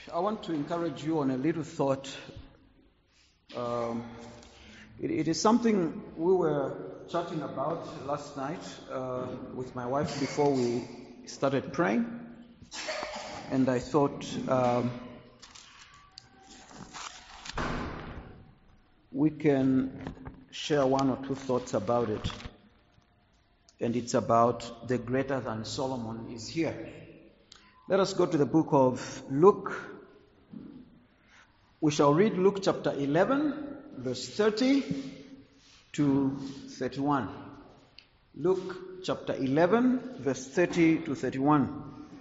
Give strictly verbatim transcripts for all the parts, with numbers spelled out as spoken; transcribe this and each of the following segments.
I want to encourage you on a little thought. Um, it, it is something we were chatting about last night uh, with my wife before we started praying, and I thought um, we can share one or two thoughts about it. And it's about the greater than Solomon is here. Let us go to the book of Luke. We shall read Luke chapter eleven, verse thirty to thirty-one. Luke chapter eleven, verse thirty to thirty-one.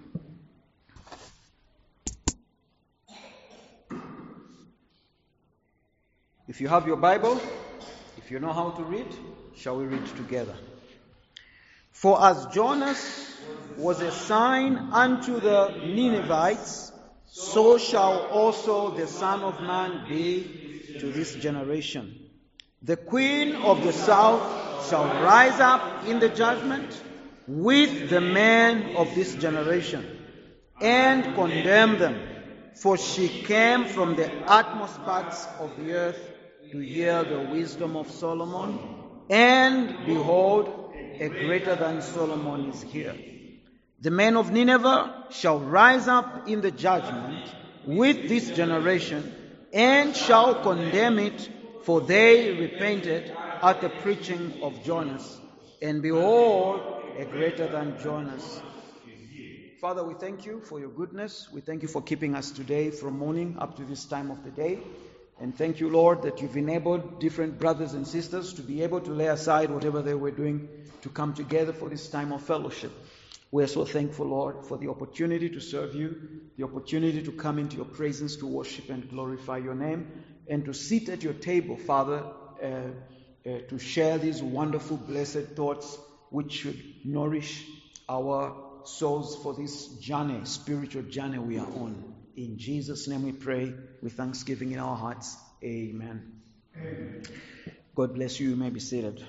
If you have your Bible, if you know how to read, shall we read together? For as Jonas was a sign unto the Ninevites, so shall also the Son of Man be to this generation. The queen of the south shall rise up in the judgment with the men of this generation, and condemn them, for she came from the utmost parts of the earth to hear the wisdom of Solomon, and behold, a greater than Solomon is here. The men of Nineveh shall rise up in the judgment with this generation, and shall condemn it, for they repented at the preaching of Jonas. And behold, a greater than Jonas. Father, we thank you for your goodness. We thank you for keeping us today from morning up to this time of the day. And thank you, Lord, that you've enabled different brothers and sisters to be able to lay aside whatever they were doing to come together for this time of fellowship. We are so thankful, Lord, for the opportunity to serve you, the opportunity to come into your presence to worship and glorify your name, and to sit at your table, Father, uh, uh, to share these wonderful, blessed thoughts which should nourish our souls for this journey, spiritual journey we are on. In Jesus' name we pray with thanksgiving in our hearts. Amen. Amen. God bless you. You may be seated.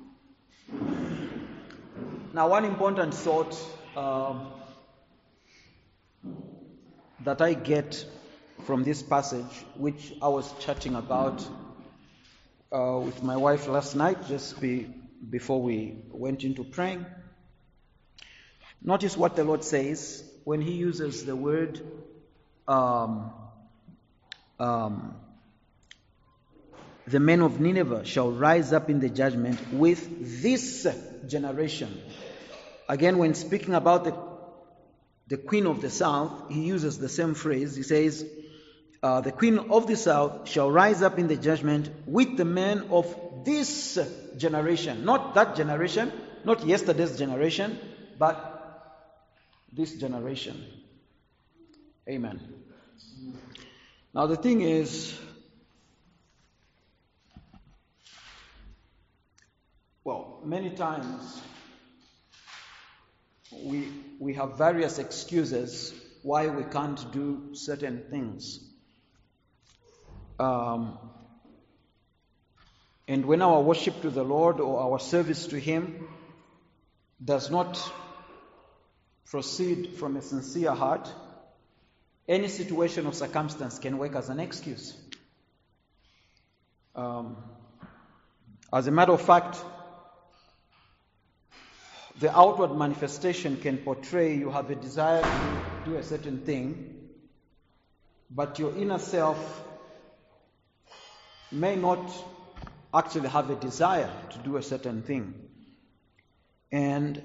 Now, one important thought um, that I get from this passage, which I was chatting about uh, with my wife last night, just be, before we went into praying. Notice what the Lord says when He uses the word um, um, the men of Nineveh shall rise up in the judgment with this generation. Again, when speaking about the, the queen of the south, he uses the same phrase. He says, uh, the queen of the south shall rise up in the judgment with the men of this generation. Not that generation, not yesterday's generation, but this generation. Amen. Now the thing is, well, many times we we have various excuses why we can't do certain things. Um, and when our worship to the Lord or our service to Him does not proceed from a sincere heart, any situation or circumstance can work as an excuse. Um, as a matter of fact, the outward manifestation can portray you have a desire to do a certain thing, but your inner self may not actually have a desire to do a certain thing. And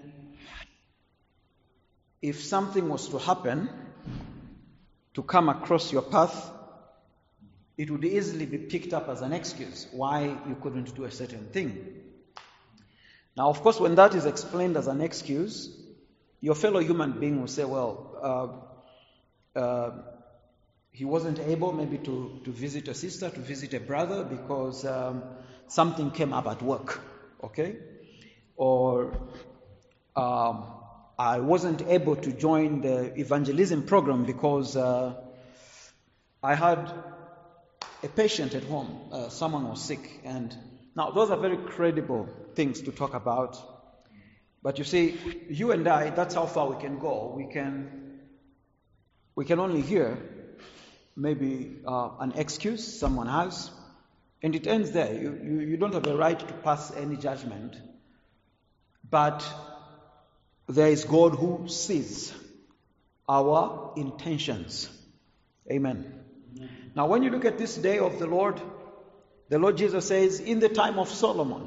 if something was to happen, to come across your path, it would easily be picked up as an excuse why you couldn't do a certain thing. Now, of course, when that is explained as an excuse, your fellow human being will say, well, uh, uh, he wasn't able maybe to, to visit a sister, to visit a brother because um, something came up at work, okay? Or um, I wasn't able to join the evangelism program because uh, I had a patient at home, uh, someone was sick. And now those are very credible things to talk about. But you see, you and I, that's how far we can go. We can, we can only hear maybe uh, an excuse someone has, and it ends there. You, you, you don't have a right to pass any judgment, but there is God who sees our intentions. Amen. Amen. Now, when you look at this day of the Lord, the Lord Jesus says, in the time of Solomon,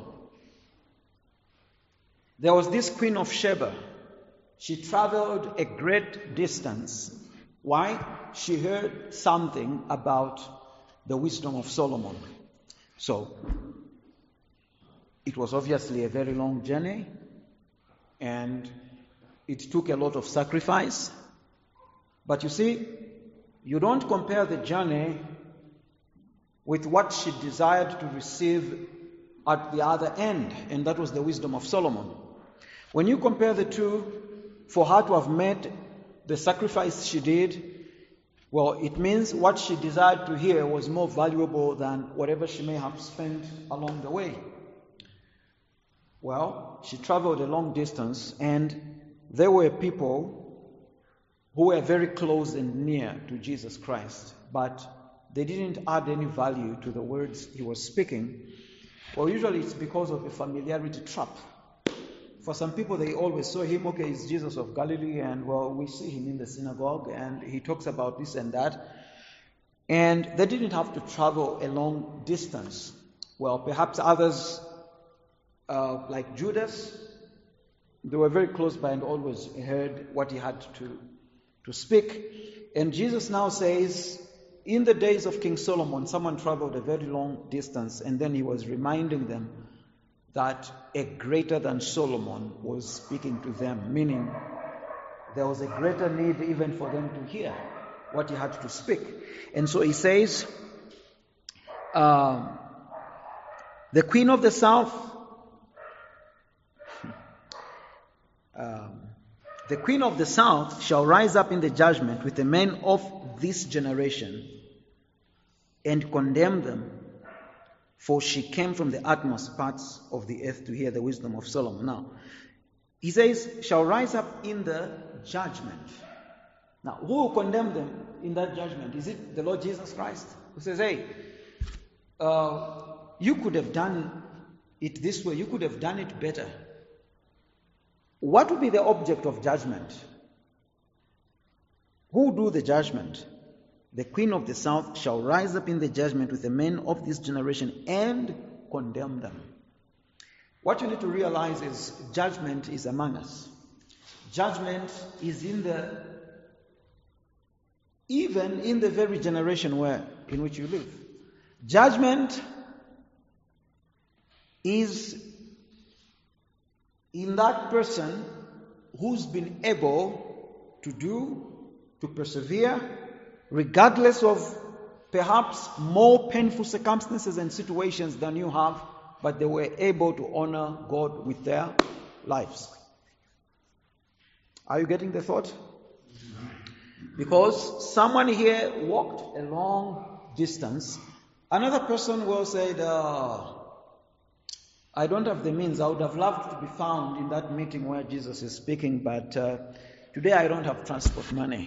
there was this queen of Sheba. She traveled a great distance. Why? She heard something about the wisdom of Solomon. So, it was obviously a very long journey, and it took a lot of sacrifice. But you see, you don't compare the journey with what she desired to receive at the other end, and that was the wisdom of Solomon. When you compare the two, for her to have made the sacrifice she did, well, it means what she desired to hear was more valuable than whatever she may have spent along the way. Well, she traveled a long distance, and there were people who were very close and near to Jesus Christ, but they didn't add any value to the words he was speaking. Well, usually it's because of a familiarity trap. For some people, they always saw him, okay, he's Jesus of Galilee, and well, we see him in the synagogue, and he talks about this and that. And they didn't have to travel a long distance. Well, perhaps others, uh, like Judas, they were very close by and always heard what he had to, to speak. And Jesus now says, in the days of King Solomon, someone traveled a very long distance, and then he was reminding them that a greater than Solomon was speaking to them, meaning there was a greater need even for them to hear what he had to speak. And so he says, um, the queen of the south, um, the queen of the south shall rise up in the judgment with the men of this generation and condemn them, for she came from the utmost parts of the earth to hear the wisdom of Solomon. Now, he says, shall rise up in the judgment. Now, who will condemn them in that judgment? Is it the Lord Jesus Christ? Who says, hey, uh, you could have done it this way, you could have done it better. What would be the object of judgment? Who will do the judgment? The queen of the south shall rise up in the judgment with the men of this generation and condemn them. What you need to realize is judgment is among us. Judgment is in the, even in the very generation where, in which you live. Judgment is in that person who's been able to do, to persevere, regardless of perhaps more painful circumstances and situations than you have, but they were able to honor God with their lives. Are you getting the thought? Because someone here walked a long distance, another person will say, oh, I don't have the means. I would have loved to be found in that meeting where Jesus is speaking, but uh, today I don't have transport money.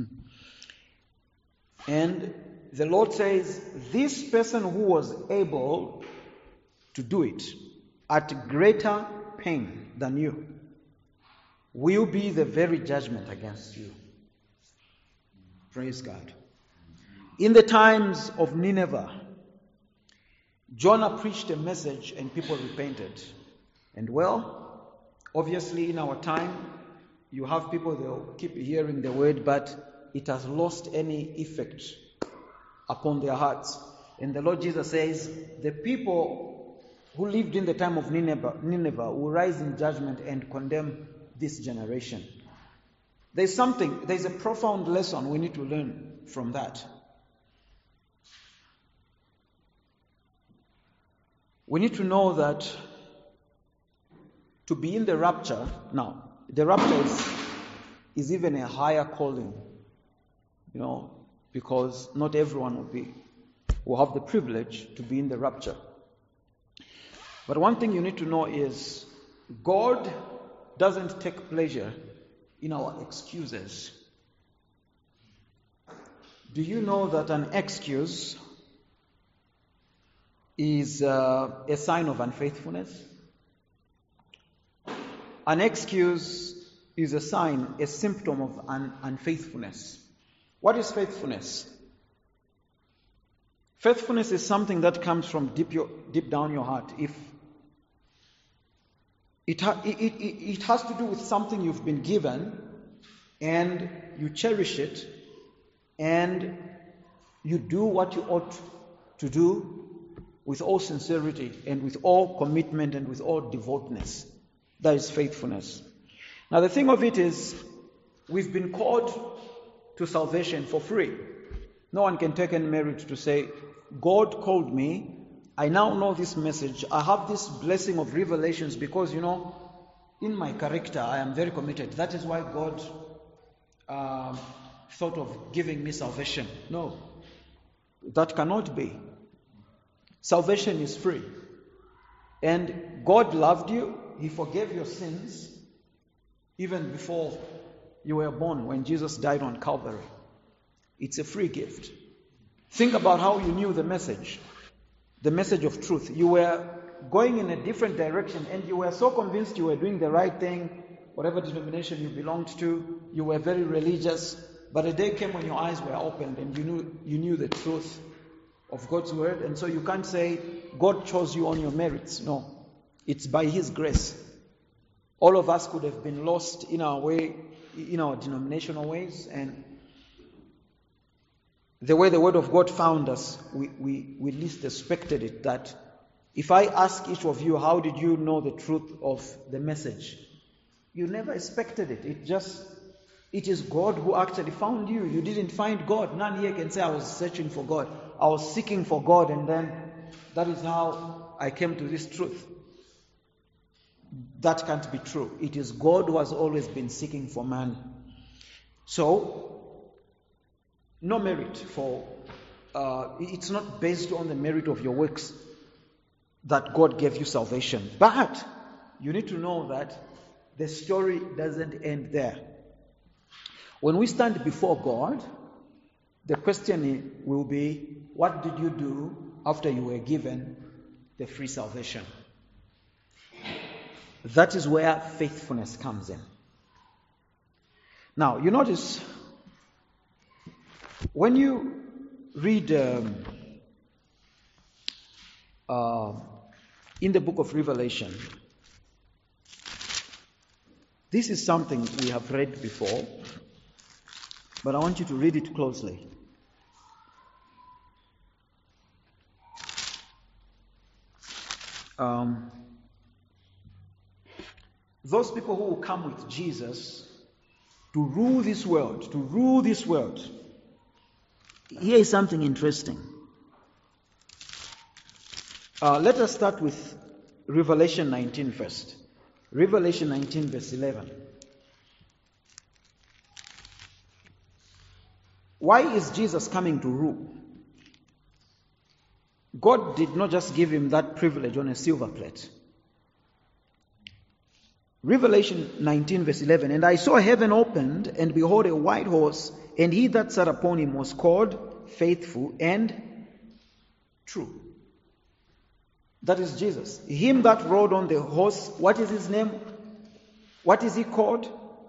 And the Lord says, this person who was able to do it at greater pain than you will be the very judgment against you. Praise God. In the times of Nineveh, Jonah preached a message and people repented. And well, obviously in our time, you have people that will keep hearing the word, but it has lost any effect upon their hearts. And the Lord Jesus says, the people who lived in the time of Nineveh, Nineveh will rise in judgment and condemn this generation. There's something, there's a profound lesson we need to learn from that. We need to know that to be in the rapture, now, the rapture is, is even a higher calling. You know, because not everyone will be will have the privilege to be in the rapture. But one thing you need to know is God doesn't take pleasure in our excuses. Do you know that an excuse is uh, a sign of unfaithfulness? An excuse is a sign, a symptom of un- unfaithfulness. What is faithfulness? Faithfulness is something that comes from deep, your, deep down your heart. If it, ha- it, it, it has to do with something you've been given and you cherish it and you do what you ought to do with all sincerity and with all commitment and with all devoutness. That is faithfulness. Now the thing of it is, we've been called to salvation for free. No one can take any merit to say, God called me, I now know this message, I have this blessing of revelations because, you know, in my character I am very committed. That is why God uh, thought of giving me salvation. No, that cannot be. Salvation is free. And God loved you, He forgave your sins even before you were born, when Jesus died on Calvary. It's a free gift. Think about how you knew the message, the message of truth. You were going in a different direction and you were so convinced you were doing the right thing, whatever denomination you belonged to, you were very religious, but a day came when your eyes were opened and you knew you knew the truth of God's word, and so you can't say God chose you on your merits. No, it's by His grace. All of us could have been lost in our way, in our denominational ways, and the way the Word of God found us, we, we, we least expected it. That if I ask each of you, how did you know the truth of the message? You never expected it. It just, it is God who actually found you. You didn't find God. None here can say I was searching for God. I was seeking for God, and then that is how I came to this truth. That can't be true. It is God who has always been seeking for man. So, no merit for, uh, it's not based on the merit of your works that God gave you salvation. But you need to know that the story doesn't end there. When we stand before God, the question will be, what did you do after you were given the free salvation? That is where faithfulness comes in. Now, you notice, when you read um, uh, in the book of Revelation, this is something we have read before, but I want you to read it closely. Um, those people who will come with Jesus to rule this world, to rule this world. Here is something interesting. Uh, let us start with Revelation nineteen first. Revelation nineteen verse eleven. Why is Jesus coming to rule? God did not just give him that privilege on a silver plate. Revelation nineteen verse eleven, and I saw heaven opened, and behold a white horse, and he that sat upon him was called Faithful and True. That is Jesus. Him that rode on the horse, what is his name? What is he called?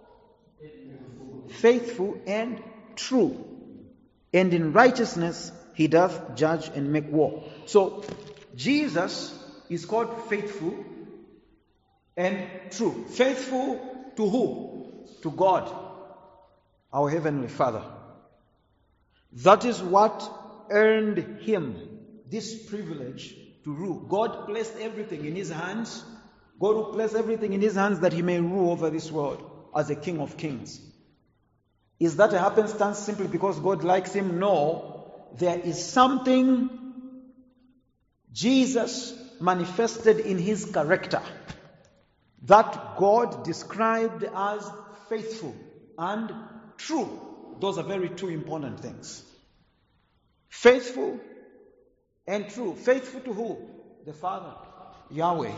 Faithful and True. And in righteousness he doth judge and make war. So Jesus is called Faithful and True. Faithful to who? To God, our Heavenly Father. That is what earned him this privilege to rule. God placed everything in his hands. God will place everything in his hands that he may rule over this world as a King of Kings. Is that a happenstance simply because God likes him? No. There is something Jesus manifested in his character that God described as faithful and true. Those are very two important things. Faithful and true. Faithful to who? The Father, Yahweh.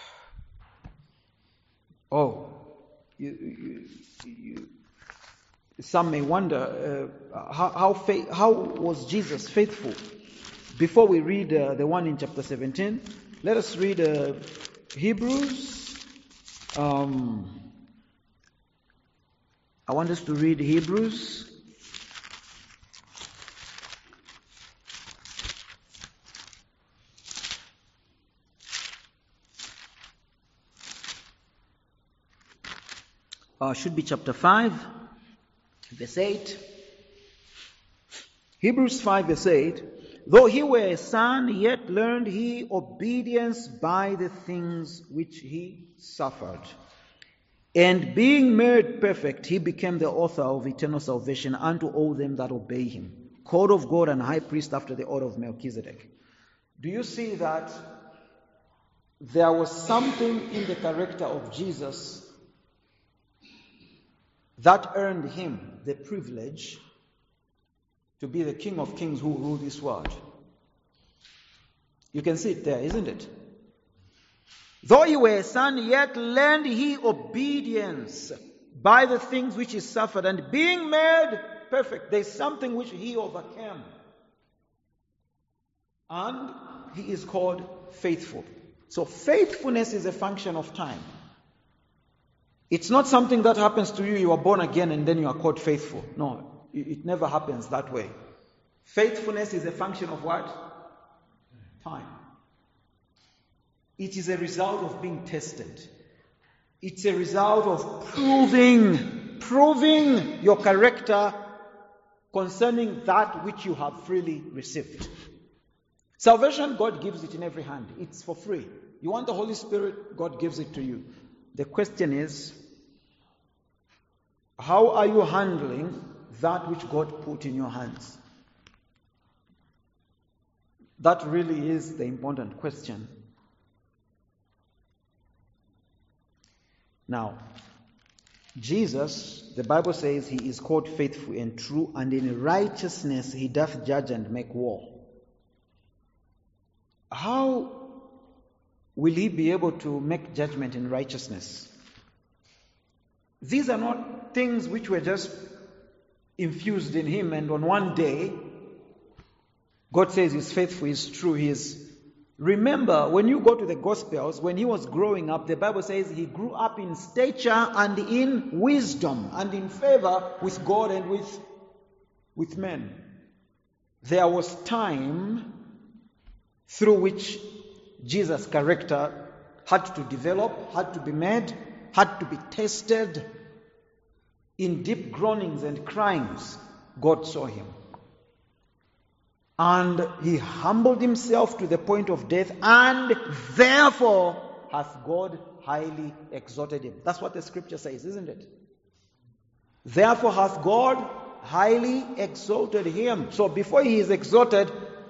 Oh, you, you, you, some may wonder, uh, how, how, fa- how was Jesus faithful? Before we read uh, the one in chapter seventeen, let us read uh, Hebrews. Um, I want us to read Hebrews. Uh, should be chapter five, verse eight. Hebrews five, verse eight. Though he were a son, yet learned he obedience by the things which he suffered. And being made perfect, he became the author of eternal salvation unto all them that obey him, called of God and high priest after the order of Melchizedek. Do you see that there was something in the character of Jesus that earned him the privilege to be the King of Kings who rule this world? You can see it there, isn't it? Though he were a son, yet learned he obedience by the things which he suffered, and being made perfect, there's something which he overcame. And he is called faithful. So faithfulness is a function of time. It's not something that happens to you, you are born again and then you are called faithful. No, it never happens that way. Faithfulness is a function of what? Time. It is a result of being tested. It's a result of proving, proving your character concerning that which you have freely received. Salvation, God gives it in every hand. It's for free. You want the Holy Spirit, God gives it to you. The question is, how are you handling that which God put in your hands? That really is the important question. Now, Jesus, the Bible says, he is called faithful and true, and in righteousness he doth judge and make war. How will he be able to make judgment in righteousness? These are not things which were just infused in him, and on one day, God says he's faithful, he's true, he is. Remember, when you go to the Gospels, when he was growing up, the Bible says he grew up in stature and in wisdom and in favor with God and with, with men. There was time through which Jesus' character had to develop, had to be made, had to be tested. In deep groanings and cryings, God saw him. And he humbled himself to the point of death, and therefore hath God highly exalted him. That's what the scripture says, isn't it? Therefore hath God highly exalted him. So before he is exalted,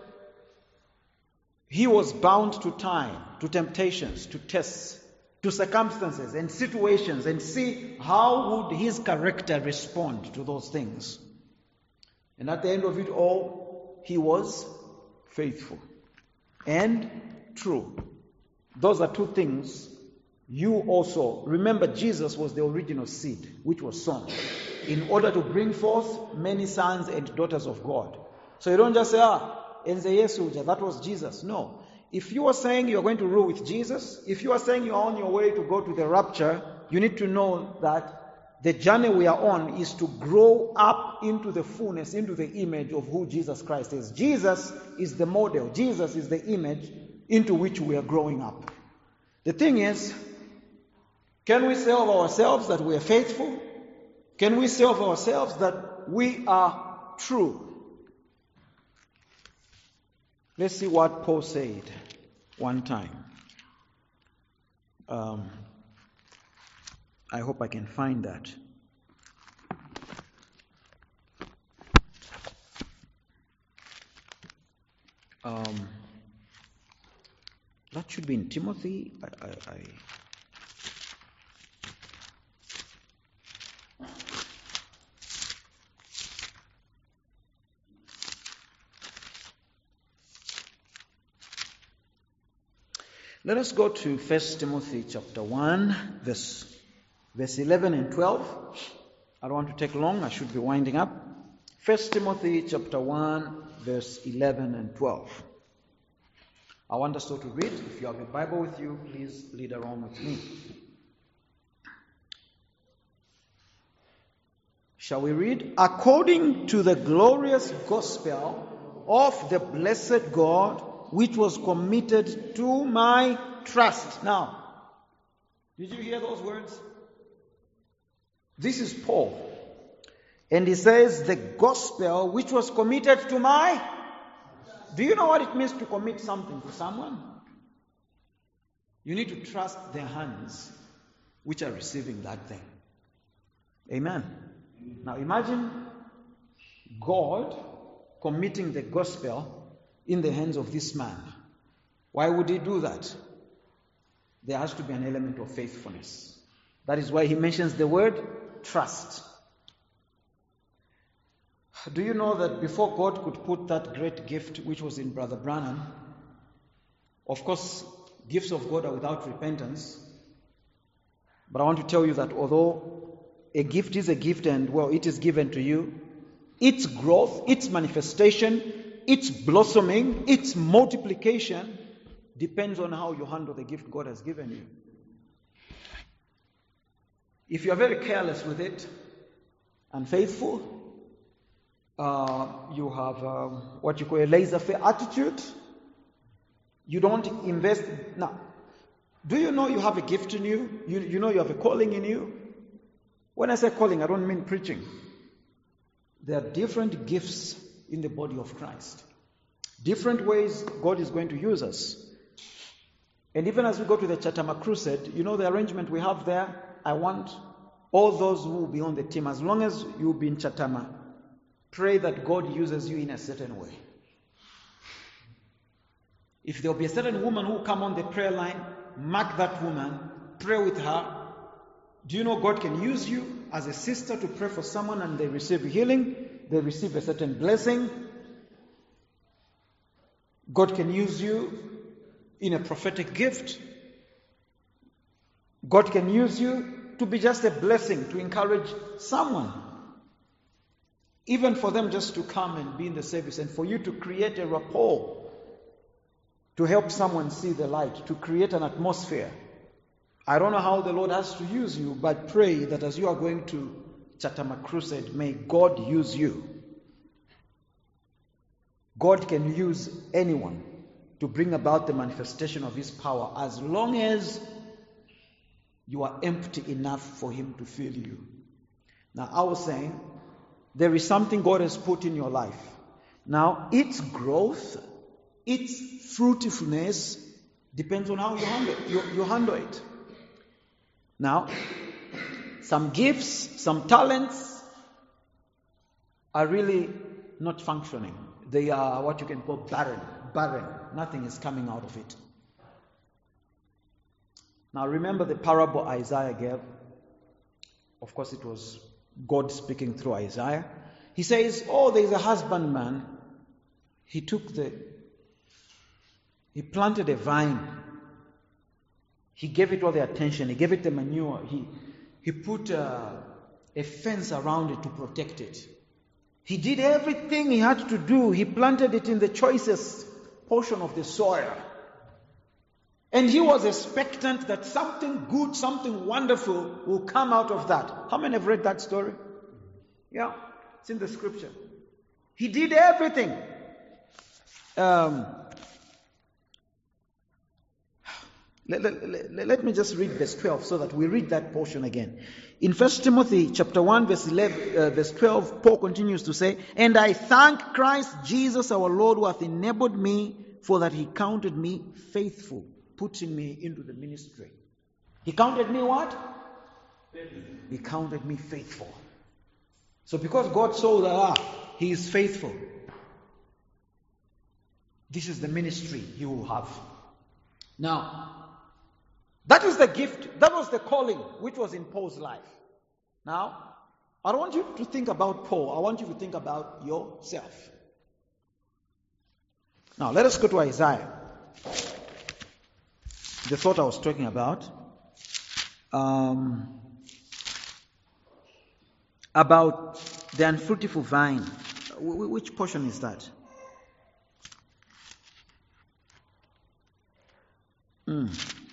he was bound to time, to temptations, to tests, to circumstances and situations, and see how would his character respond to those things. And at the end of it all, he was faithful and true. Those are two things you also remember. Jesus was the original seed which was sown in order to bring forth many sons and daughters of God. So you don't just say, ah, Enze Yesu, that was Jesus. No. If you are saying you are going to rule with Jesus, if you are saying you are on your way to go to the rapture, you need to know that the journey we are on is to grow up into the fullness, into the image of who Jesus Christ is. Jesus is the model. Jesus is the image into which we are growing up. The thing is, can we say of ourselves that we are faithful? Can we say of ourselves that we are true? Let's see what Paul said one time. Um, I hope I can find that. Um, that should be in Timothy. I, I, I Let us go to First Timothy chapter one, verse, verse eleven and twelve. I don't want to take long. I should be winding up. First Timothy chapter one, verse eleven and twelve. I want us all to read. If you have a Bible with you, please read along with me. Shall we read? According to the glorious gospel of the blessed God, which was committed to my trust. Now, did you hear those words? This is Paul. And he says, the gospel which was committed to my... Do you know what it means to commit something to someone? You need to trust their hands which are receiving that thing. Amen. Now imagine God committing the gospel in the hands of this man. Why would he do that? There has to be an element of faithfulness. That is why he mentions the word trust. Do you know that before God could put that great gift which was in Brother Branham, of course, gifts of God are without repentance, but I want to tell you that although a gift is a gift and, well, it is given to you, its growth, its manifestation, its blossoming, its multiplication depends on how you handle the gift God has given you. If you are very careless with it, unfaithful, uh, you have um, what you call a laissez-faire attitude, you don't invest. Now, do you know you have a gift in you? You, you know you have a calling in you? When I say calling, I don't mean preaching. There are different gifts in the body of Christ. Different ways God is going to use us. And even as we go to the Chatama Crusade, you know the arrangement we have there? I want all those who will be on the team, as long as you'll be in Chatama, pray that God uses you in a certain way. If there will be a certain woman who will come on the prayer line, mark that woman, pray with her. Do you know God can use you as a sister to pray for someone and they receive healing, they receive a certain blessing? God can use you in a prophetic gift. God can use you to be just a blessing, to encourage someone. Even for them just to come and be in the service and for you to create a rapport, to help someone see the light, to create an atmosphere. I don't know how the Lord has to use you, but pray that as you are going to Chatama Crusade, may God use you. God can use anyone to bring about the manifestation of His power as long as you are empty enough for Him to fill you. Now, I was saying, there is something God has put in your life. Now, its growth, its fruitfulness depends on how you handle, you, you handle it. Now, some gifts, some talents are really not functioning. They are what you can call barren. Barren. Nothing is coming out of it. Now, remember the parable Isaiah gave. Of course, it was God speaking through Isaiah. He says, oh, there is a husbandman. He took the, he planted a vine. He gave it all the attention. He gave it the manure. He, he put a, a fence around it to protect it. He did everything he had to do. He planted it in the choicest portion of the soil. And he was expectant that something good, something wonderful will come out of that. How many have read that story? Yeah, it's in the scripture. He did everything. Um, let, let, let, let me just read verse twelve so that we read that portion again. In First Timothy chapter one, verse eleven, uh, verse twelve, Paul continues to say, and I thank Christ Jesus our Lord who hath enabled me, for that He counted me faithful, putting me into the ministry. He counted me what? Faithful. He counted me faithful. So because God saw that ah, He is faithful, this is the ministry He will have. Now, that is the gift, that was the calling which was in Paul's life. Now, I don't want you to think about Paul, I want you to think about yourself. Now, let us go to Isaiah. The thought I was talking about. Um, about the unfruitful vine. Wh- Which portion is that? Hmm.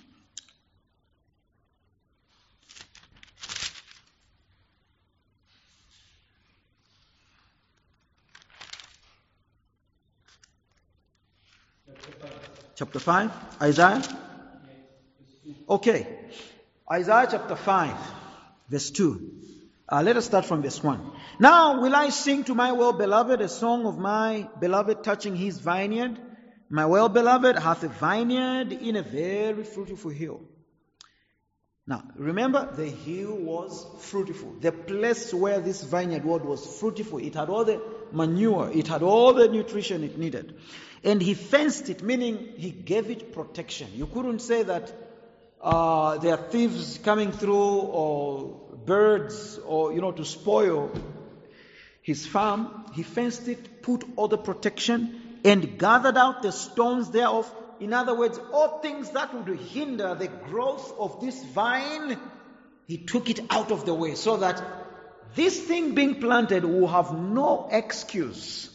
Chapter five, Isaiah? Okay. Isaiah chapter five, verse two. Uh, let us start from verse one. Now will I sing to my well-beloved a song of my beloved touching his vineyard. My well-beloved hath a vineyard in a very fruitful hill. Now, remember, the hill was fruitful. The place where this vineyard was was fruitful. It had all the manure. It had all the nutrition it needed. And he fenced it, meaning he gave it protection. You couldn't say that uh, there are thieves coming through or birds or, you know, to spoil his farm. He fenced it, put all the protection, and gathered out the stones thereof. In other words, all things that would hinder the growth of this vine, he took it out of the way so that this thing being planted will have no excuse.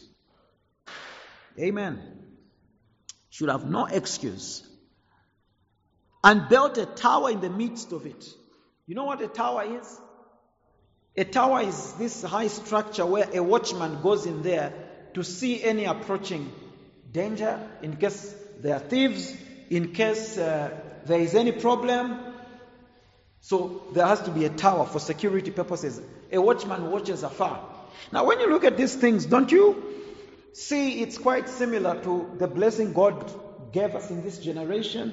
Amen. Should have no excuse. And built a tower in the midst of it. You know what a tower is? A tower is this high structure where a watchman goes in there to see any approaching danger, in case there are thieves, in case uh, there is any problem. So there has to be a tower for security purposes. A watchman watches afar. Now when you look at these things, don't you see it's quite similar to the blessing God gave us in this generation?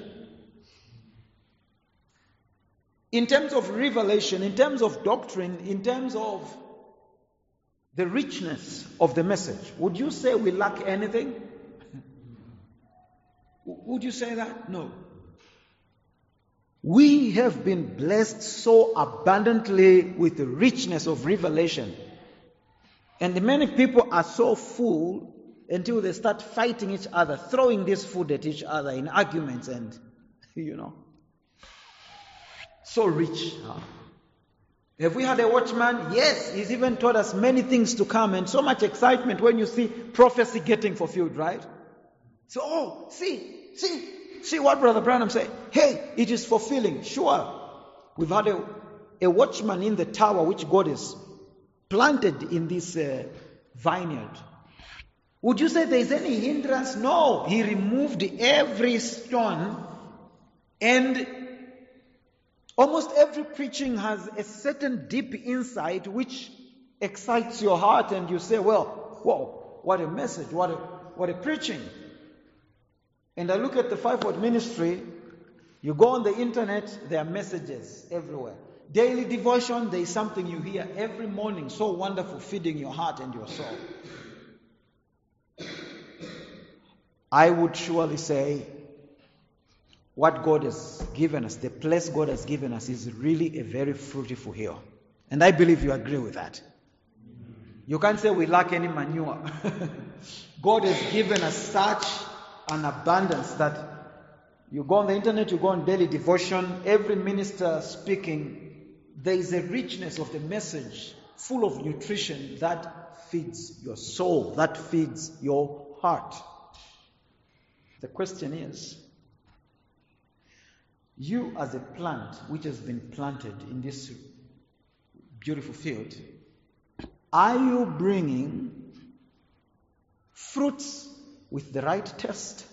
In terms of revelation, in terms of doctrine, in terms of the richness of the message, would you say we lack anything? Would you say that? No. We have been blessed so abundantly with the richness of revelation. And many people are so full until they start fighting each other, throwing this food at each other in arguments and, you know. So rich. Huh? Have we had a watchman? Yes, he's even taught us many things to come, and so much excitement when you see prophecy getting fulfilled, right? So, oh, see, see, see what Brother Branham said. Hey, it is fulfilling. Sure, we've had a, a watchman in the tower which God has planted in this uh, vineyard. Would you say there is any hindrance? No, he removed every stone, and almost every preaching has a certain deep insight which excites your heart, and you say, well, whoa, what a message, what a, what a preaching. And I look at the fivefold ministry, you go on the internet, there are messages everywhere. Daily devotion, there is something you hear every morning, so wonderful, feeding your heart and your soul. I would surely say, what God has given us, the place God has given us, is really a very fruitful hill. And I believe you agree with that. You can't say we lack any manure. God has given us such an abundance that you go on the internet, you go on daily devotion, every minister speaking, there is a richness of the message full of nutrition that feeds your soul, that feeds your heart. The question is, you as a plant which has been planted in this beautiful field, are you bringing fruits with the right taste?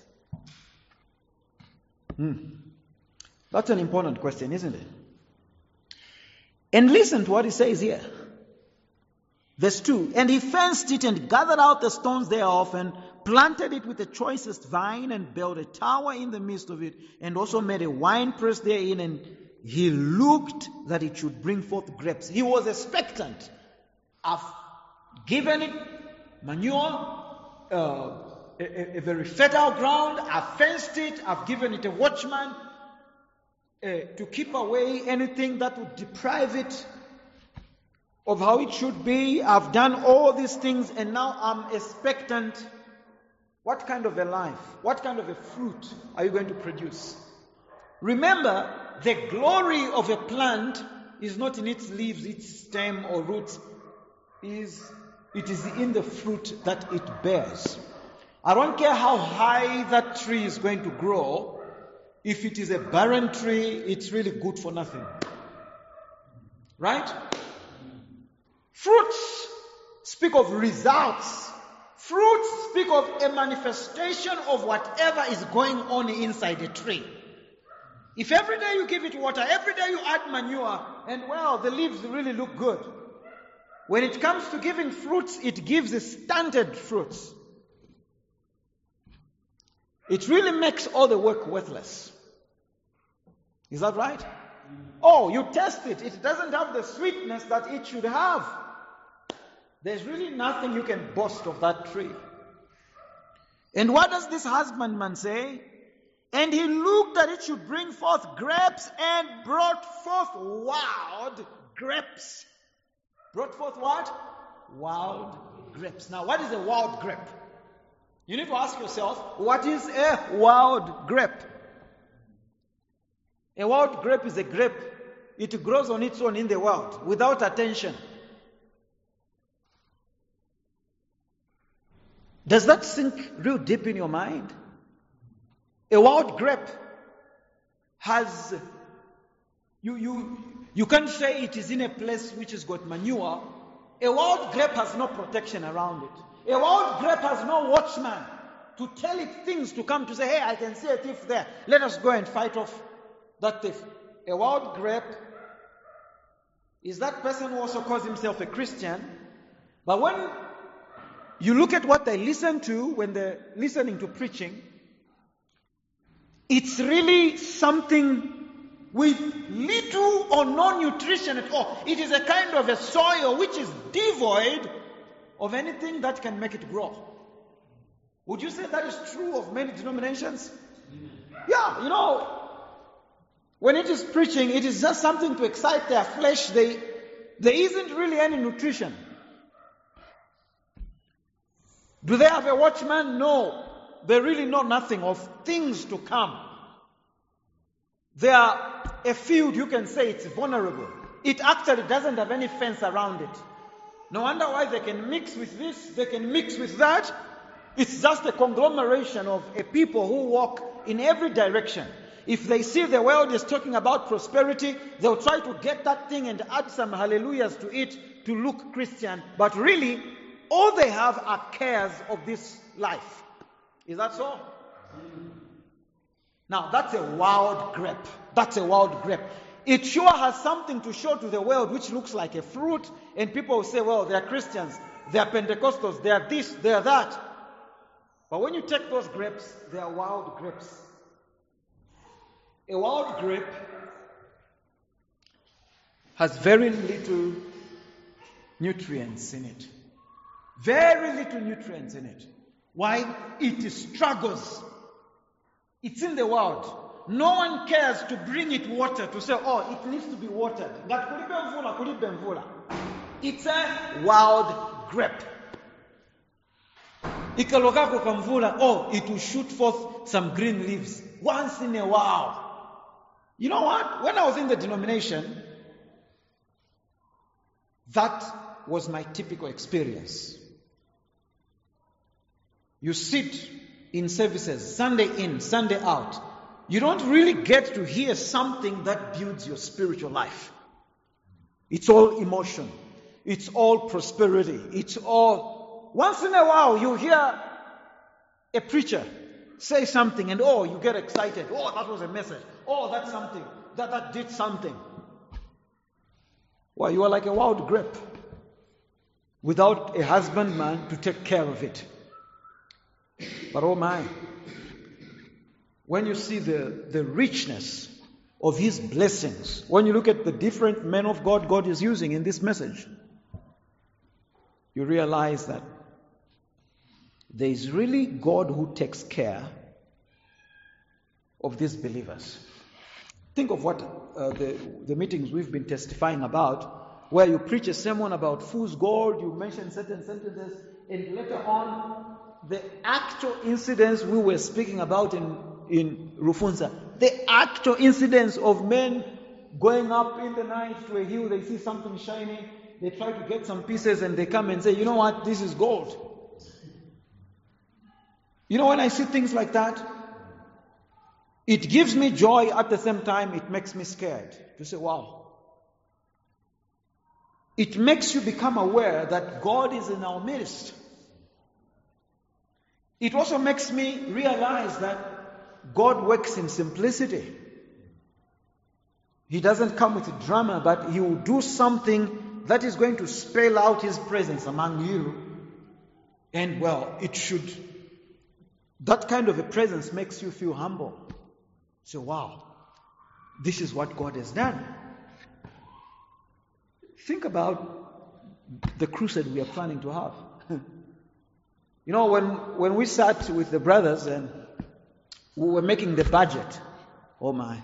Hmm. That's an important question, isn't it? And listen to what he says here. Verse two, and he fenced it and gathered out the stones thereof and planted it with the choicest vine and built a tower in the midst of it and also made a winepress therein, and he looked that it should bring forth grapes. He was expectant. I've given it manure, uh, a, a very fertile ground. I've fenced it. I've given it a watchman uh, to keep away anything that would deprive it of how it should be. I've done all these things, and now I'm expectant. What kind of a life, what kind of a fruit are you going to produce? Remember, the glory of a plant is not in its leaves, its stem or roots. is it is in the fruit that it bears. I don't care how high that tree is going to grow. If it is a barren tree, it's really good for nothing. Right? Fruits speak of results. Fruits speak of a manifestation of whatever is going on inside a tree. If every day you give it water, every day you add manure, and well, the leaves really look good. When it comes to giving fruits, it gives stunted fruits. It really makes all the work worthless. Is that right? Oh, you test it. It doesn't have the sweetness that it should have. There's really nothing you can boast of that tree. And what does this husbandman say? And he looked that it should bring forth grapes and brought forth wild grapes. Brought forth what? Wild grapes. Now, what is a wild grape? You need to ask yourself, what is a wild grape? A wild grape is a grape. It grows on its own in the world without attention. Does that sink real deep in your mind? A wild grape has, you, you, you can't say it is in a place which has got manure. A wild grape has no protection around it. A wild grape has no watchman to tell it things to come to say, hey, I can see a thief there. Let us go and fight off that thief. A wild grape is that person who also calls himself a Christian. But when you look at what they listen to when they're listening to preaching, it's really something with little or no nutrition at all. It is a kind of a soil which is devoid of anything that can make it grow. Would you say that is true of many denominations? Yeah, you know, when it is preaching, it is just something to excite their flesh. They, there isn't really any nutrition. Do they have a watchman? No. They really know nothing of things to come. They are a field, you can say it's vulnerable. It actually doesn't have any fence around it. No wonder why they can mix with this, they can mix with that. It's just a conglomeration of a people who walk in every direction. If they see the world is talking about prosperity, they'll try to get that thing and add some hallelujahs to it to look Christian. But really, all they have are cares of this life. Is that so? Now, that's a wild grape. That's a wild grape. It sure has something to show to the world which looks like a fruit, and people will say, well, they are Christians, they are Pentecostals, they are this, they are that. But when you take those grapes, they are wild grapes. A wild grape has very little nutrients in it. Very little nutrients in it. Why? It struggles. It's in the world. No one cares to bring it water to say, oh, it needs to be watered. It's a wild grape. Ikalokako kamvula, oh, it will shoot forth some green leaves once in a while. You know what? When I was in the denomination, that was my typical experience. You sit in services, Sunday in, Sunday out. You don't really get to hear something that builds your spiritual life. It's all emotion. It's all prosperity. It's all... Once in a while, you hear a preacher say something and, oh, you get excited. Oh, that was a message. Oh, that's something. That, that did something. Well, you are like a wild grape without a husbandman to take care of it. But oh my, when you see the, the richness of His blessings, when you look at the different men of God God is using in this message, you realize that there is really God who takes care of these believers. Think of what uh, the, the meetings we've been testifying about, where you preach a sermon about fool's gold, you mention certain sentences, and later on, the actual incidents we were speaking about in, in Rufunza, the actual incidents of men going up in the night to a hill, they see something shining, they try to get some pieces and they come and say, you know what, this is gold. You know, when I see things like that, it gives me joy. At the same time, it makes me scared. To say, wow. It makes you become aware that God is in our midst. It also makes me realize that God works in simplicity. He doesn't come with drama, but He will do something that is going to spell out His presence among you. And well, it should, that kind of a presence makes you feel humble. So, wow, this is what God has done. Think about the crusade we are planning to have. You know, when, when we sat with the brothers and we were making the budget, oh my,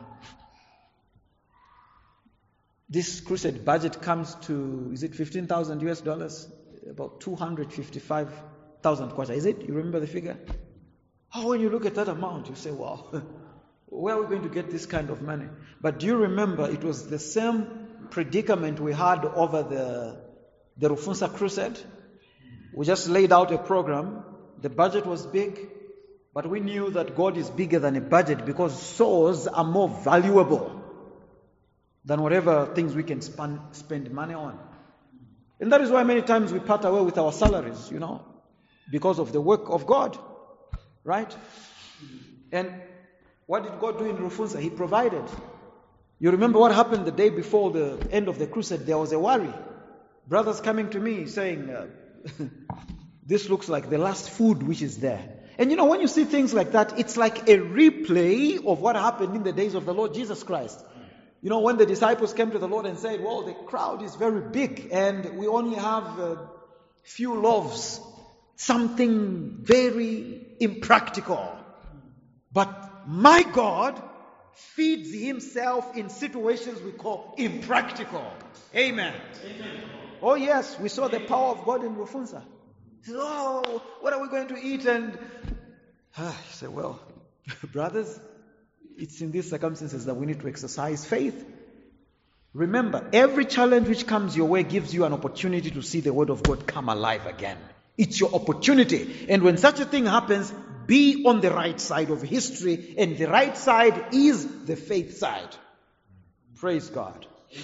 this crusade budget comes to, is it fifteen thousand U S dollars? About two hundred fifty-five thousand kwacha, is it? You remember the figure? Oh, when you look at that amount, you say, wow, where are we going to get this kind of money? But do you remember it was the same predicament we had over the, the Rufunsa crusade? We just laid out a program. The budget was big, but we knew that God is bigger than a budget because souls are more valuable than whatever things we can spend, spend money on. And that is why many times we part away with our salaries, you know, because of the work of God, right? And what did God do in Rufunsa? He provided. You remember what happened the day before the end of the crusade? There was a worry. Brothers coming to me saying, uh, this looks like the last food which is there. And you know, when you see things like that, it's like a replay of what happened in the days of the Lord Jesus Christ. You know, when the disciples came to the Lord and said, well, the crowd is very big and we only have a few loaves, something very impractical. But my God feeds Himself in situations we call impractical. Amen. Amen. Oh yes, we saw the power of God in Rufunsa. He said, oh, what are we going to eat? And ah, he said, well, brothers, it's in these circumstances that we need to exercise faith. Remember, every challenge which comes your way gives you an opportunity to see the Word of God come alive again. It's your opportunity. And when such a thing happens, be on the right side of history. And the right side is the faith side. Praise God.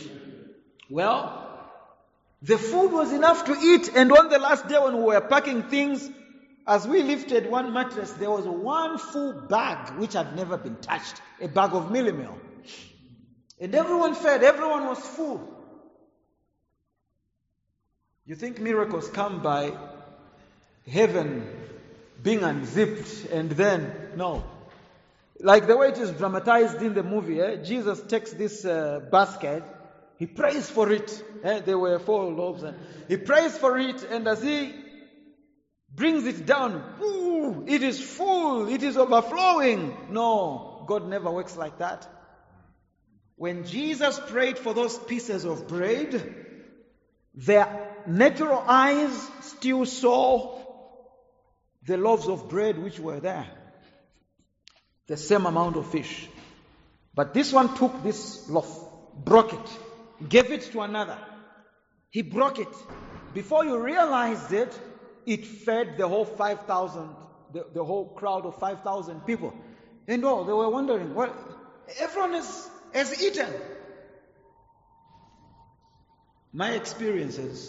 Well, the food was enough to eat. And on the last day when we were packing things, as we lifted one mattress, there was one full bag which had never been touched. A bag of millimil. And everyone fed. Everyone was full. You think miracles come by heaven being unzipped and then, no. Like the way it is dramatized in the movie, eh? Jesus takes this uh, basket, He prays for it. Eh? There were four loaves and He prays for it, and as He brings it down, ooh, it is full, it is overflowing. No, God never works like that. When Jesus prayed for those pieces of bread, their natural eyes still saw the loaves of bread which were there. The same amount of fish. But this one took this loaf, broke it, gave it to another. He broke it. Before you realized it, it fed the whole five thousand, the, the whole crowd of five thousand people. And oh, they were wondering, well, everyone has, has eaten. My experience is,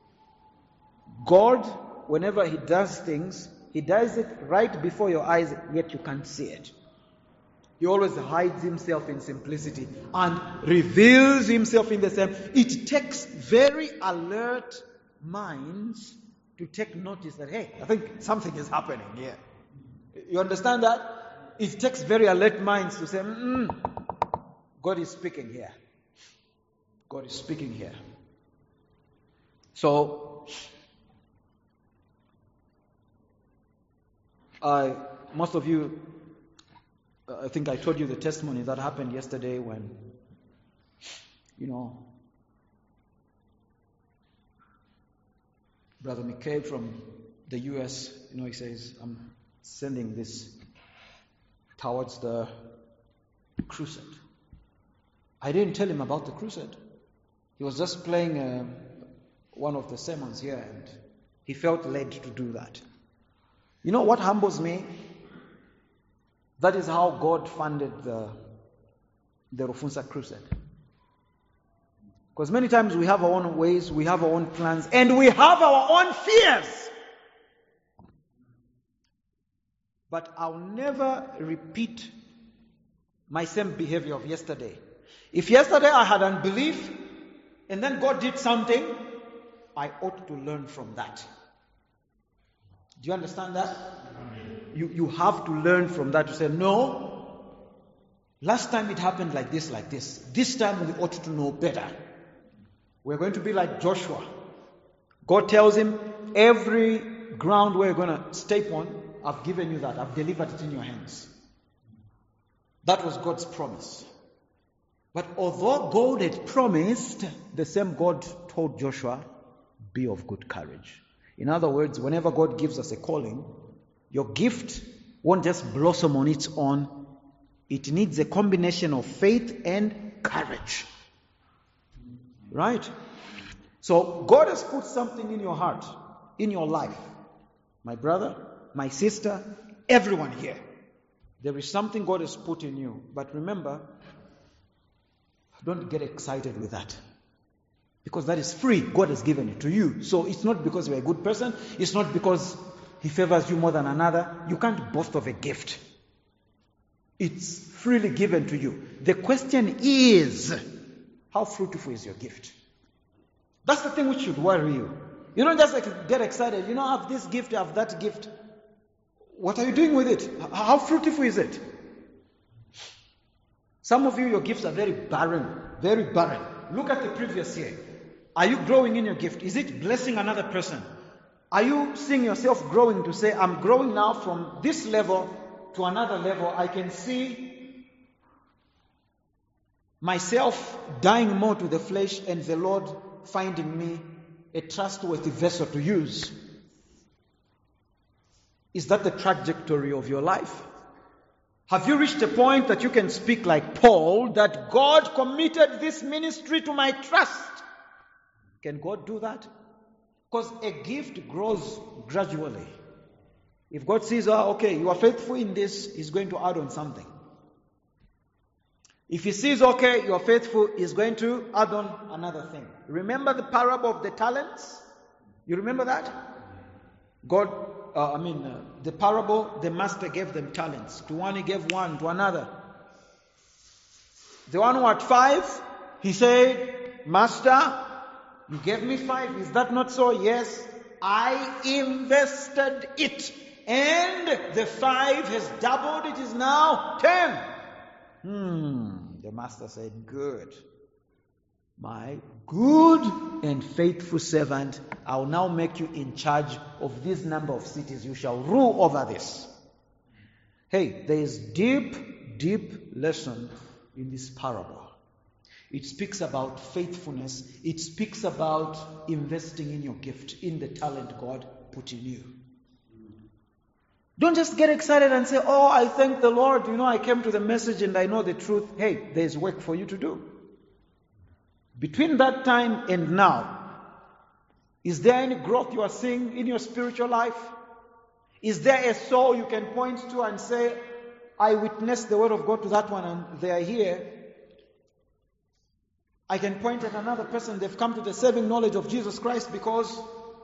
God, whenever He does things, He does it right before your eyes, yet you can't see it. He always hides Himself in simplicity and reveals Himself in the same. It takes very alert minds to take notice that, hey, I think something is happening here. You understand that? It takes very alert minds to say, mm, God is speaking here. God is speaking here. So, I, most of you, I think I told you the testimony that happened yesterday when, you know, Brother Mikhail from the U S, you know, he says, I'm sending this towards the crusade. I didn't tell him about the crusade. He was just playing a, one of the sermons here, and he felt led to do that. You know what humbles me? That is how God funded the, the Rufunsa Crusade. Because many times we have our own ways, we have our own plans, and we have our own fears. But I'll never repeat my same behavior of yesterday. If yesterday I had unbelief, and then God did something, I ought to learn from that. Do you understand that? You, you have to learn from that to say, no, last time it happened like this, like this. This time we ought to know better. We're going to be like Joshua. God tells him, every ground where you're going to step on, I've given you that. I've delivered it in your hands. That was God's promise. But although God had promised, the same God told Joshua, be of good courage. In other words, whenever God gives us a calling, your gift won't just blossom on its own. It needs a combination of faith and courage. Right? So God has put something in your heart, in your life. My brother, my sister, everyone here. There is something God has put in you. But remember, don't get excited with that. Because that is free. God has given it to you. So it's not because you're a good person. It's not because He favors you more than another. You can't boast of a gift. It's freely given to you. The question is, how fruitful is your gift? That's the thing which should worry you. You don't just like get excited. You know, I have this gift, I have that gift. What are you doing with it? How fruitful is it? Some of you, your gifts are very barren. Very barren. Look at the previous year. Are you growing in your gift? Is it blessing another person? Are you seeing yourself growing to say, I'm growing now from this level to another level? I can see myself dying more to the flesh and the Lord finding me a trustworthy vessel to use. Is that the trajectory of your life? Have you reached a point that you can speak like Paul, that God committed this ministry to my trust? Can God do that? Because a gift grows gradually. If God sees, oh, okay, you are faithful in this, He's going to add on something. If He sees, okay, you are faithful, He's going to add on another thing. Remember the parable of the talents? You remember that? God, uh, I mean, uh, the parable, the master gave them talents. To one He gave one, to another. The one who had five, he said, Master, you gave me five. Is that not so? Yes. I invested it. And the five has doubled. It is now ten. Hmm. The master said, good. My good and faithful servant, I will now make you in charge of this number of cities. You shall rule over this. Hey, there is deep, deep lesson in this parable. It speaks about faithfulness. It speaks about investing in your gift, in the talent God put in you. Don't just get excited and say, oh, I thank the Lord. You know, I came to the message and I know the truth. Hey, there's work for you to do. Between that time and now, is there any growth you are seeing in your spiritual life? Is there a soul you can point to and say, I witnessed the word of God to that one and they are here? I can point at another person, they've come to the saving knowledge of Jesus Christ because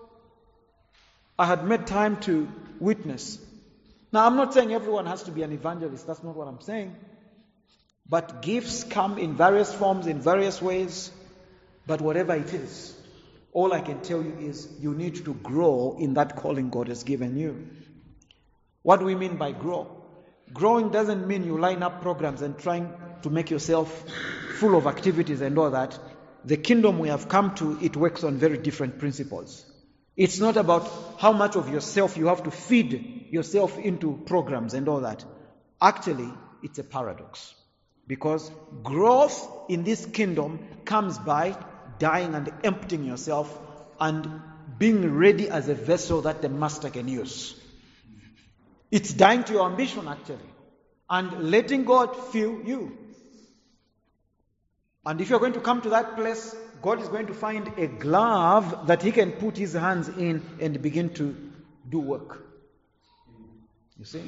I had made time to witness. Now, I'm not saying everyone has to be an evangelist. That's not what I'm saying. But gifts come in various forms, in various ways. But whatever it is, all I can tell you is you need to grow in that calling God has given you. What do we mean by grow? Growing doesn't mean you line up programs and trying to make yourself full of activities and all that. The kingdom we have come to, it works on very different principles. It's not about how much of yourself you have to feed yourself into programs and all that. Actually, it's a paradox. Because growth in this kingdom comes by dying and emptying yourself and being ready as a vessel that the master can use. It's dying to your ambition, actually, and letting God fill you. And if you're going to come to that place, God is going to find a glove that he can put his hands in and begin to do work. You see?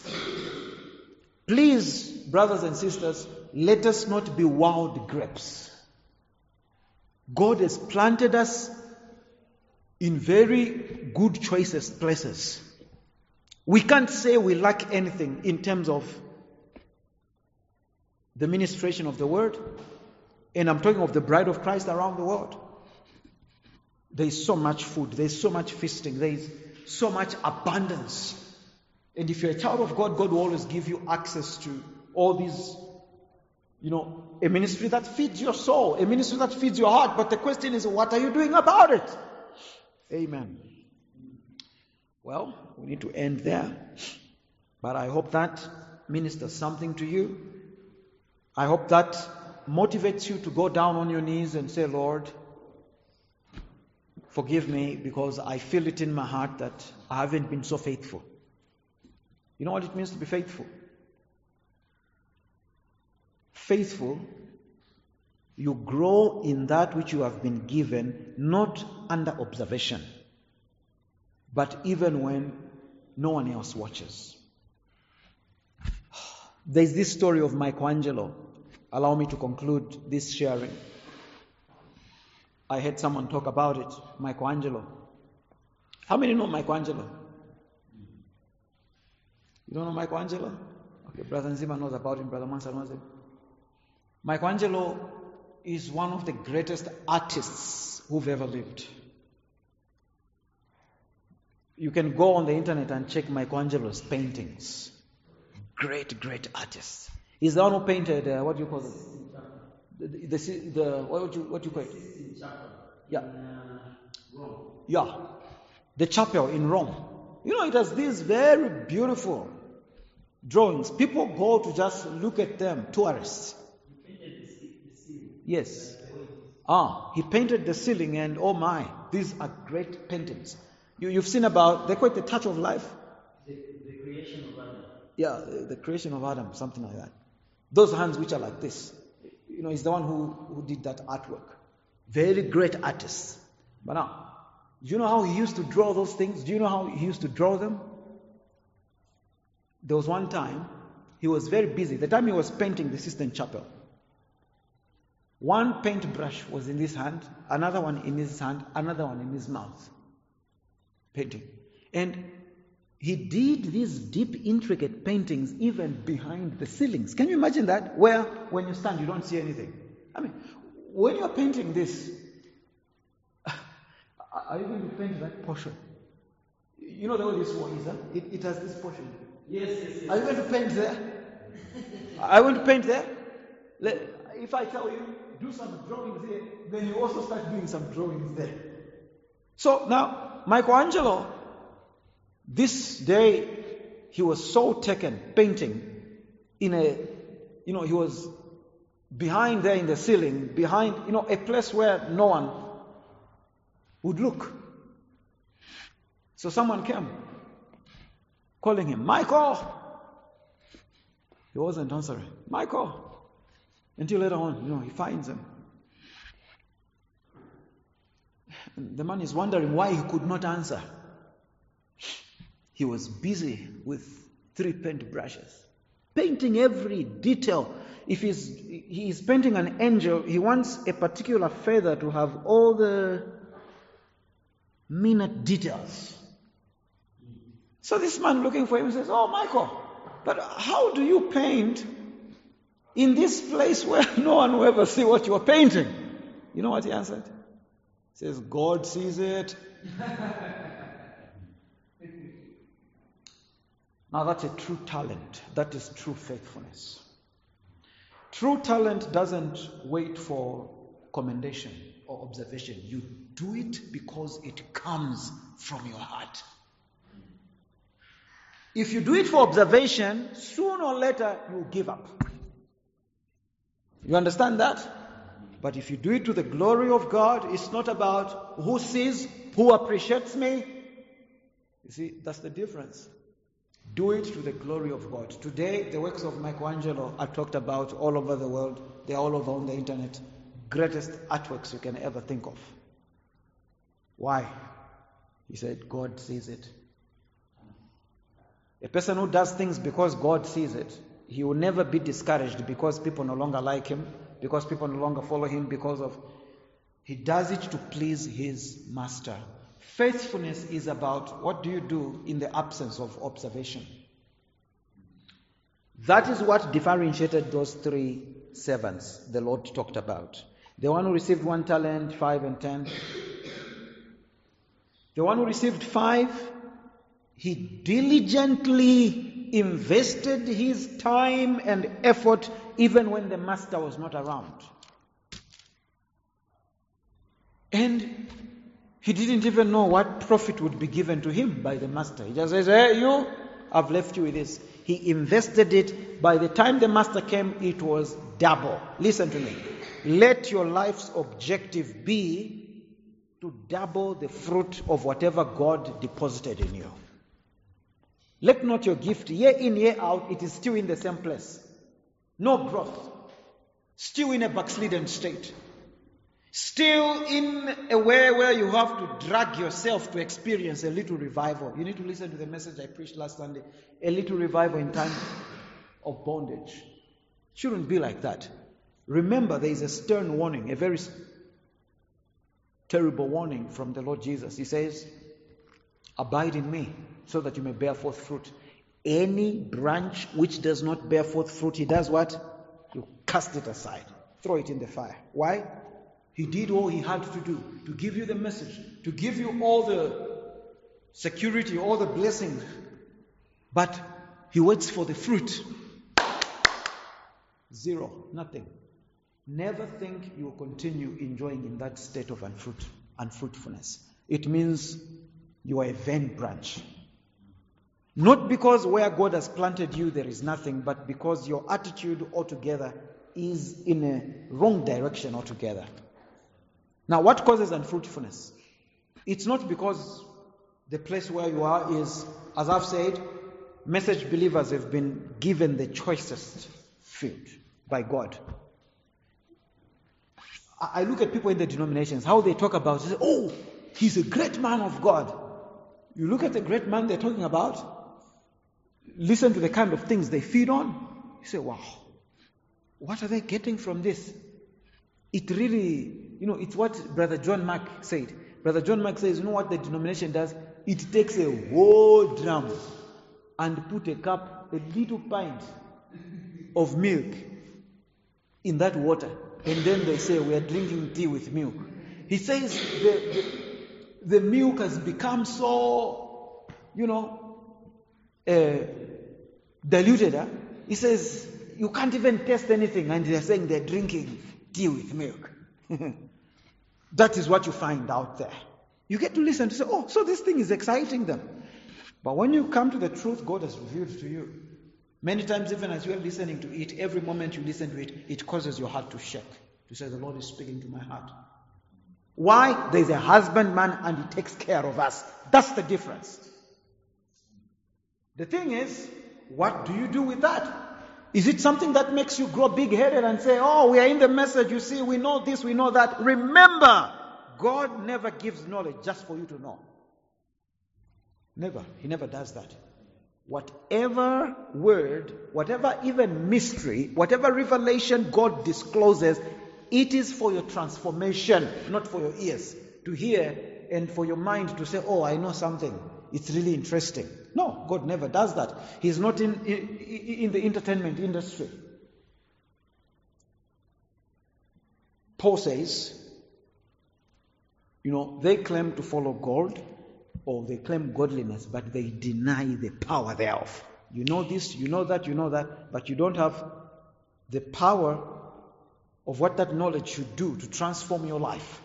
Please, brothers and sisters, let us not be wild grapes. God has planted us in very good choices places. We can't say we lack anything in terms of the ministration of the word. And I'm talking of the bride of Christ around the world. There is so much food. There is so much feasting. There is so much abundance. And if you're a child of God, God will always give you access to all these, you know, a ministry that feeds your soul, a ministry that feeds your heart. But the question is, what are you doing about it? Amen. Well, we need to end there. But I hope that ministers something to you. I hope that motivates you to go down on your knees and say, Lord, forgive me because I feel it in my heart that I haven't been so faithful. You know what it means to be faithful? Faithful, you grow in that which you have been given, not under observation, but even when no one else watches. There's this story of Michelangelo. Allow me to conclude this sharing. I heard someone talk about it. Michelangelo. How many know Michelangelo? You don't know Michelangelo? Okay, Brother Nzima knows about him. Brother Mansa knows him. Michelangelo is one of the greatest artists who've ever lived. You can go on the internet and check Michelangelo's paintings. Great, great artist. He's the one who painted, uh, what do you call it? The, the, the, the what would you, what do you call it? Yeah. Yeah. The chapel in Rome. You know, it has these very beautiful drawings. People go to just look at them, tourists. Yes. Ah, he painted the ceiling and oh my, these are great paintings. You, you've seen about, they call it the touch of life. The, the creation of Adam. Yeah, the creation of Adam, something like that. Those hands which are like this. You know, he's the one who, who did that artwork. Very great artist. But now, do you know how he used to draw those things? Do you know how he used to draw them? There was one time, he was very busy. The time he was painting the Sistine Chapel. One paintbrush was in his hand, another one in his hand, another one in his mouth. Painting. And he did these deep, intricate paintings even behind the ceilings. Can you imagine that? Where, when you stand, you don't see anything. I mean, when you're painting this, are you going to paint that portion? You know the way this one is, huh? It, it has this portion. Yes, yes, yes. Are you going to paint there? Are you going to paint there? Let, if I tell you, do some drawings here, then you also start doing some drawings there. So now, Michelangelo, this day, he was so taken painting in a, you know, he was behind there in the ceiling, behind, you know, a place where no one would look. So someone came, calling him, Michael! He wasn't answering. Michael! Until later on, you know, he finds him. And the man is wondering why he could not answer. He was busy with three paint brushes, painting every detail. If he's, he is painting an angel, he wants a particular feather to have all the minute details. So this man looking for him says, oh, Michael, but how do you paint in this place where no one will ever see what you are painting? You know what he answered? He says, God sees it. Now that's a true talent. That is true faithfulness. True talent doesn't wait for commendation or observation. You do it because it comes from your heart. If you do it for observation, sooner or later you give up. You understand that? But if you do it to the glory of God, it's not about who sees, who appreciates me. You see, that's the difference. Do it to the glory of God. Today, the works of Michelangelo are talked about all over the world. They're all over on the internet. greatest artworks you can ever think of. Why? He said, God sees it. A person who does things because God sees it, he will never be discouraged because people no longer like him, because people no longer follow him, because of... He does it to please his master. Faithfulness is about what do you do in the absence of observation. That is what differentiated those three servants the Lord talked about. The one who received one talent, five and ten. The one who received five, he diligently invested his time and effort even when the master was not around. And he didn't even know what profit would be given to him by the master. He just says, hey, you, I've left you with this. He invested it. By the time the master came, it was double. Listen to me. Let your life's objective be to double the fruit of whatever God deposited in you. Let not your gift, year in, year out, it is still in the same place. No growth. Still in a backslidden state. Still in a way where you have to drag yourself to experience a little revival. You need to listen to the message I preached last Sunday. A little revival in time of bondage. Shouldn't be like that. Remember, there is a stern warning, a very terrible warning from the Lord Jesus. He says, abide in me so that you may bear forth fruit. Any branch which does not bear forth fruit, he does what? You cast it aside. Throw it in the fire. Why? He did all he had to do to give you the message, to give you all the security, all the blessings. But he waits for the fruit. Zero, nothing. Never think you will continue enjoying in that state of unfruit, unfruitfulness. It means you are a vain branch. Not because where God has planted you there is nothing, but because your attitude altogether is in a wrong direction altogether. Now, what causes unfruitfulness? It's not because the place where you are is, as I've said, message believers have been given the choicest field by God. I look at people in the denominations, how they talk about it, oh, he's a great man of God. You look at the great man they're talking about, listen to the kind of things they feed on, you say, wow, what are they getting from this? It really, you know, it's what Brother John Mark said. Brother John Mark says, you know what the denomination does? It takes a whole drum and put a cup, a little pint of milk in that water. And then they say, we are drinking tea with milk. He says the, the, the milk has become so, you know, uh, diluted. Huh? He says, you can't even taste anything. And they're saying they're drinking tea with milk. That is what you find out there. You get to listen to say, oh, so this thing is exciting them. But when you come to the truth God has revealed to you, many times even as you are listening to it, every moment you listen to it, it causes your heart to shake. To say, the Lord is speaking to my heart. Why? There is a husbandman and he takes care of us. That's the difference. The thing is, what do you do with that? Is it something that makes you grow big-headed and say, oh, we are in the message, you see, we know this, we know that. Remember, God never gives knowledge just for you to know. Never. He never does that. Whatever word, whatever even mystery, whatever revelation God discloses, it is for your transformation, not for your ears to hear and for your mind to say, oh, I know something. It's really interesting. No, God never does that. He's not in, in, in the entertainment industry. Paul says, you know, they claim to follow God or they claim godliness, but they deny the power thereof. You know this, you know that, you know that, but you don't have the power of what that knowledge should do to transform your life.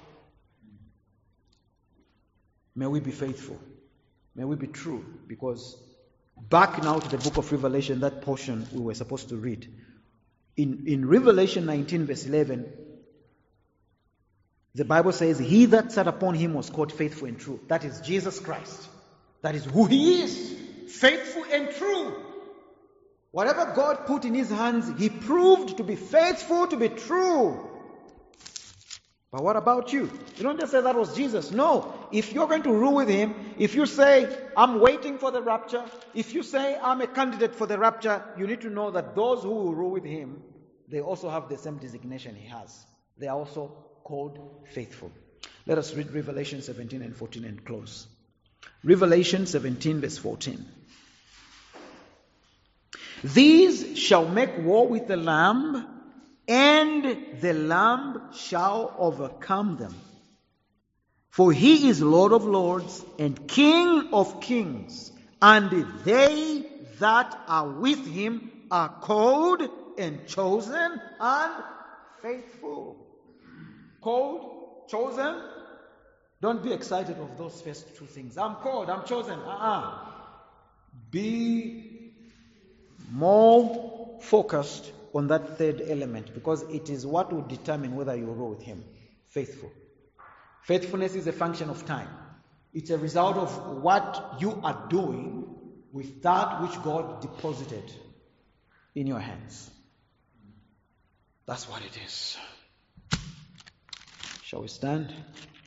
May we be faithful. May we be true, because back now to the book of Revelation, that portion we were supposed to read. In, in Revelation nineteen verse eleven, the Bible says, he that sat upon him was called faithful and true. That is Jesus Christ. That is who he is. Faithful and true. Whatever God put in his hands, he proved to be faithful, to be true. But what about you? You don't just say that was Jesus. No. If you're going to rule with him, if you say, I'm waiting for the rapture, if you say, I'm a candidate for the rapture, you need to know that those who will rule with him, they also have the same designation he has. They are also called faithful. Let us read Revelation seventeen and fourteen and close. Revelation seventeen verse fourteen. These shall make war with the Lamb, and the Lamb shall overcome them. For he is Lord of lords and King of kings, and they that are with him are called and chosen and faithful. Called, chosen. Don't be excited of those first two things. I'm called, I'm chosen. Uh-uh. Be more focused on that third element, because it is what will determine whether you roll with him. Faithful. Faithfulness is a function of time. It's a result of what you are doing with that which God deposited in your hands. That's what it is. Shall we stand?